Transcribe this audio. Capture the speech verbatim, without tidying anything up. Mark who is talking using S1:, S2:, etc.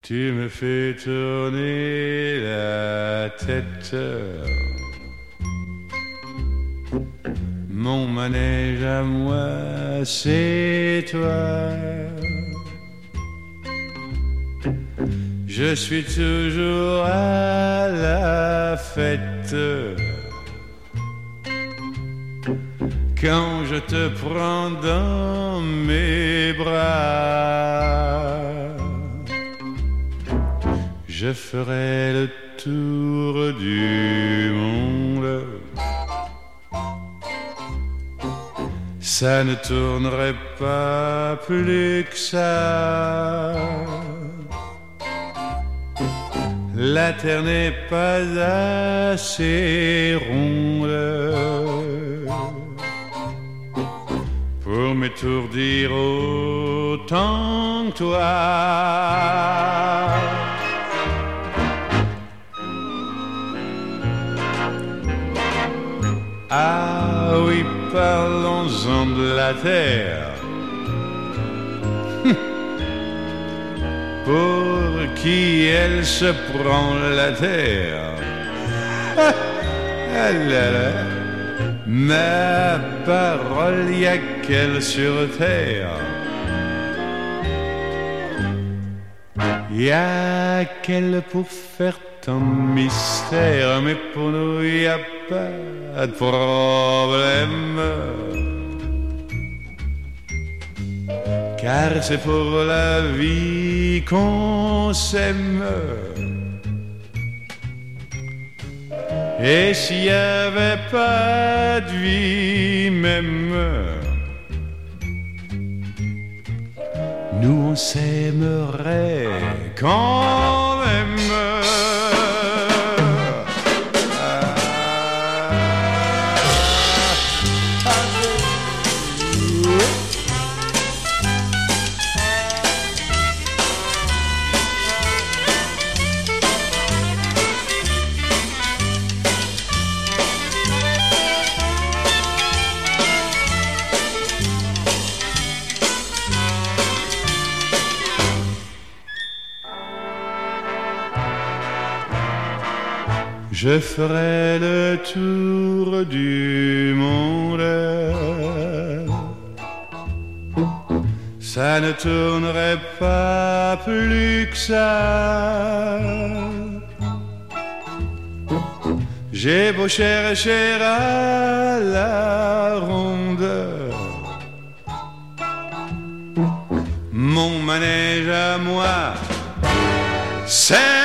S1: Tu me fais tourner la tête, mon manège à moi, c'est toi. Je suis toujours à la fête quand je te prends dans mes bras. Je ferai le tour du monde, ça ne tournerait pas plus que ça. La terre n'est pas assez ronde pour m'étourdir autant que toi. Ah oui, parlons-en de la terre. Pour qui elle se prend la terre. Ah, ah là là. Ma parole, y a qu'elle sur terre. Y a qu'elle pour faire tant mystère, mais pour nous y a pas de problème. Car c'est pour la vie qu'on s'aime. Et s'il n'y avait pas de vie même, nous on s'aimerait quand même. Je ferai le tour du monde, ça ne tournerait pas plus que ça. J'ai beau chercher à la ronde, mon manège à moi, c'est